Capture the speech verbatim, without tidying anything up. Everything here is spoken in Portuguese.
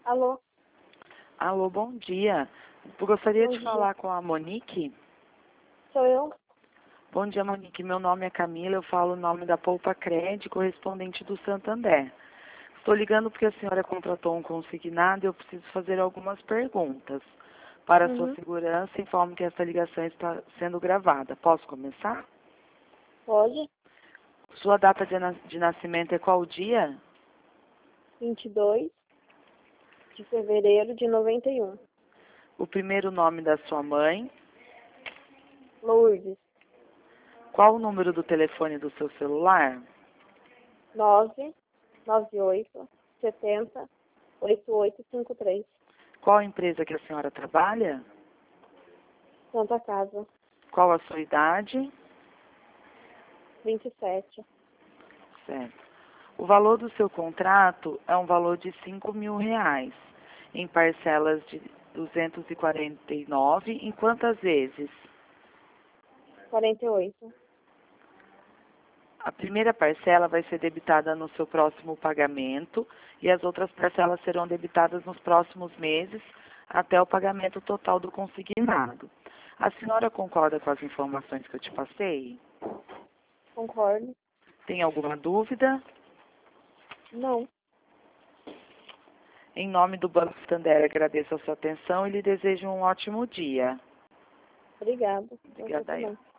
Alô? Alô, bom dia. Eu gostaria Bom de dia. falar com a Monique. Sou eu? Bom dia, Monique. Meu nome é Camila, eu falo o nome da Poupa Cred, correspondente do Santander. Estou ligando porque a senhora contratou um consignado e eu preciso fazer algumas perguntas. Para a sua Uhum. segurança, informo que esta ligação está sendo gravada. Posso começar? Pode? Sua data de, na- de nascimento é qual dia? vinte e dois de fevereiro de noventa e um. O primeiro nome da sua mãe? Lourdes. Qual o número do telefone do seu celular? nove nove oito setenta oito oito cinco três. Qual a empresa que a senhora trabalha? Santa Casa. Qual a sua idade? vinte e sete. Certo. O valor do seu contrato é um valor de cinco mil reais, em parcelas de duzentos e quarenta e nove. Em quantas vezes? quarenta e oito. A primeira parcela vai ser debitada no seu próximo pagamento e as outras parcelas serão debitadas nos próximos meses até o pagamento total do consignado. A senhora concorda com as informações que eu te passei? Concordo? Tem alguma dúvida? Não. Em nome do Banco Santander, agradeço a sua atenção e lhe desejo um ótimo dia. Obrigada. Você Obrigada, eu. também.